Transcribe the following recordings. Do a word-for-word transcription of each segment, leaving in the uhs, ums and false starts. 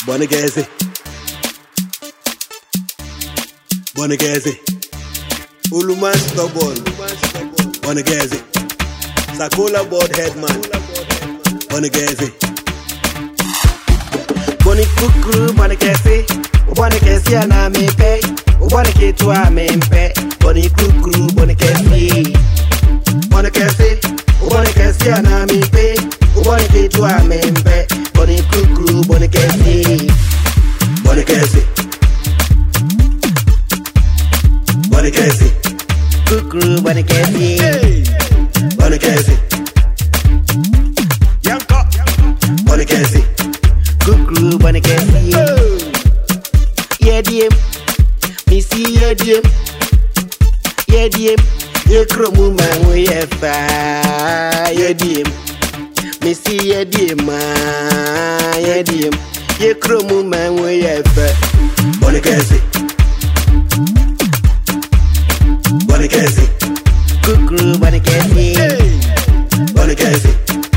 Bonegeze, Bonegeze, Uluman stubborn, Bonegeze, Sakola board headman, Bonegeze, Boni kukru, Bonegeze, Bonegeze ana mepe, Bonegeze wa mempe, Boni kukru, Bonegeze, Bonegeze, Bonegeze ana mepe, Bonegeze wa mempe, Boni kukru, Bonegeze, Bonegeze, Bonegeze, kukru, Bonegeze, Bonegeze, Yanko, Bonegeze, kukru, Bonegeze, Yedim, Missy Yedim, Yedim, Yekromu man we efa, Yedim, Missy Yedim, Yedim, Yekromu man we efa, Bonegeze, Bonegeze, kukru, Bonegeze, Bonegeze,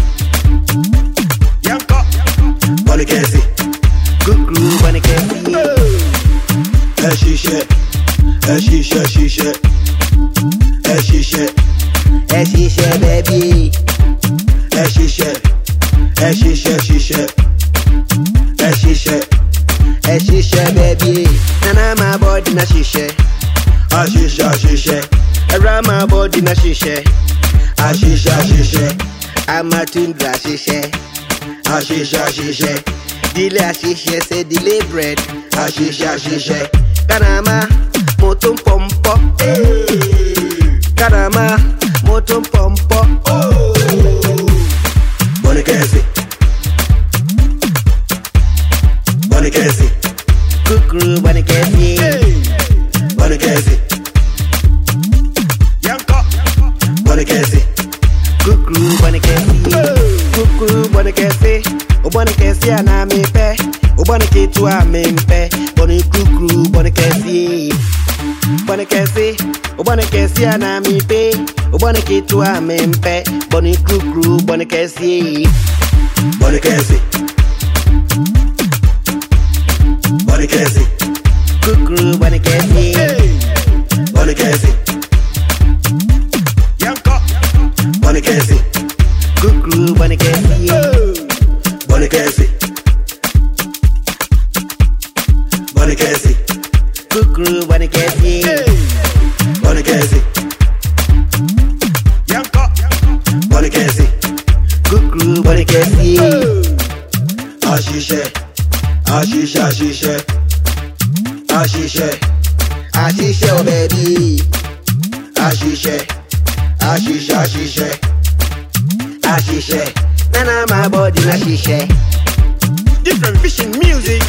Yanko, Bonegeze, kukru, Bonegeze, Eshishe, Eshishe, Eshishe, Eshishe, Eshishe, baby, Eshishe, Eshishe, Eshishe, Eshishe, Eshishe, baby, Nana my body na shishe, Ashishe, Ashishe, around my body na shishe, Ashishe, Ashishe, I'm a tundra shishe, Ashishe, Ashishe, Dile Ashishe, say delay bread, Ashishe, Ashishe, Kanama, motum pompo, Kanama, motum pompo, Bonegeze, Bonegeze, kukru, Bonegeze, Bonegeze, Yanko, Bonegeze, kukru, Bonegeze, kukru, Bonegeze, Bonegeze ana mepe, Bonegeze wa mempe, Boni kukru, Bonegeze, Bonegeze, Bonegeze ana mepe, Bonegeze wa mempe, Boni kukru, Bonegeze, Bonegeze, Bonegeze, kukru, Bonegeze, Bonegeze, Yanko, Bonegeze, kukru, Bonegeze, Bonegeze, Bonegeze, kukru, Bonegeze, Bonegeze, Yanko, Bonegeze, kukru, Bonegeze, Ashishe, Ashishe, Ashishe, Ashishe, Ashishe, oh baby, Ashishe, Ashishe, Ashishe, Ashishe, Nana my body na shishe, different vision music,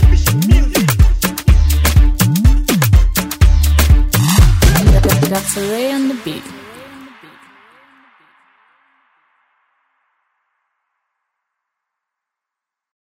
That's a Ray on the beat.